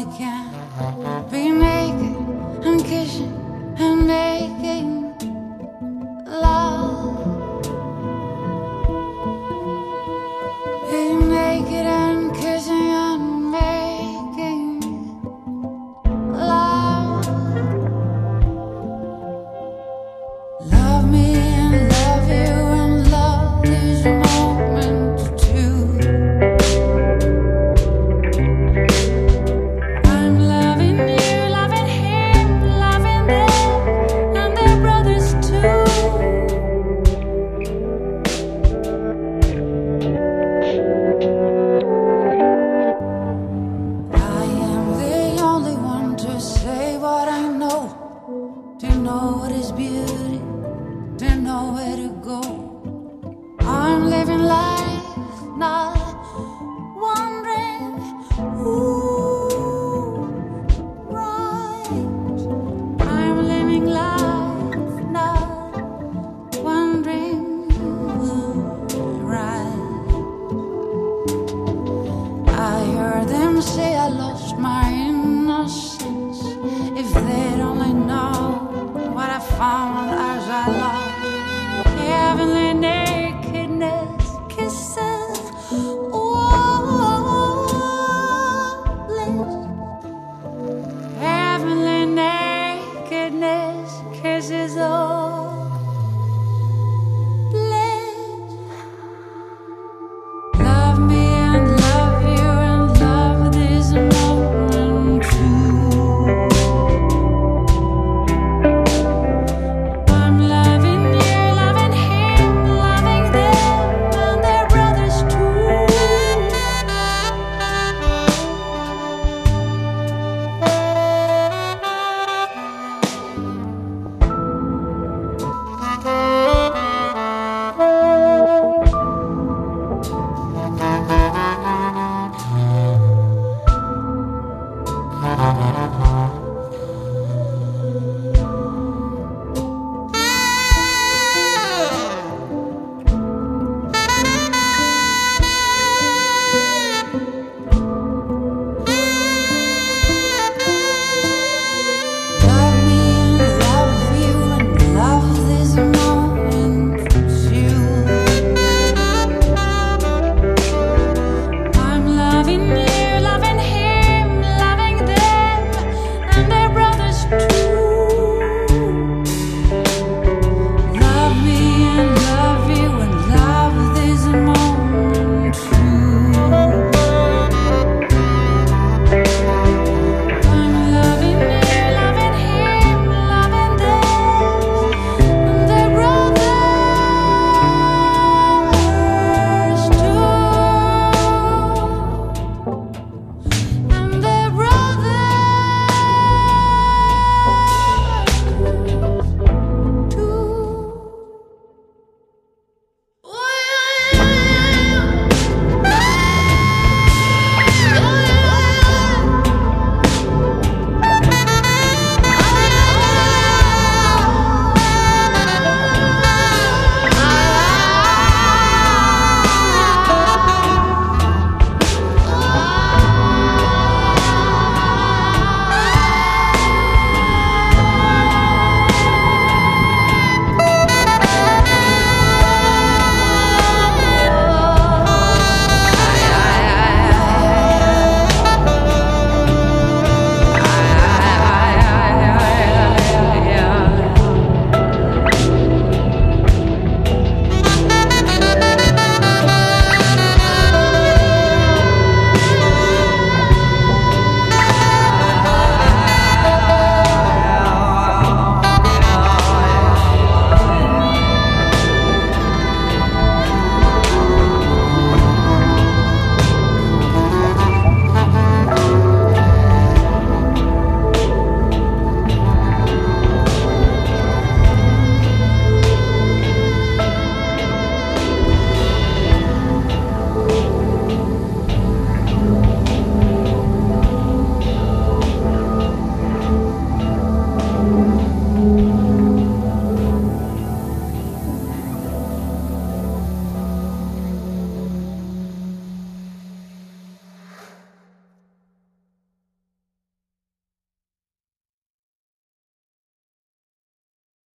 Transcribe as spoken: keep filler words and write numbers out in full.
only can be naked and kissing and making love. Be naked and kissing and making love. Love me and love you and love this moment too. I'm loving you, loving him, loving them and their brothers too. I am the only one to say what I know, to know what is beauty, to know where to go. I'm living life, not wondering who's right. I'm living life, not wondering who's right. I heard them say I lost my innocence. If they'd only know what I found as I lost heavenly nakedness, kisses, oh, bliss. Heavenly nakedness, kisses, oh, bliss. Love me and love you and love this moment too. I'm loving you, loving him, loving them and their brothers too. Thank you.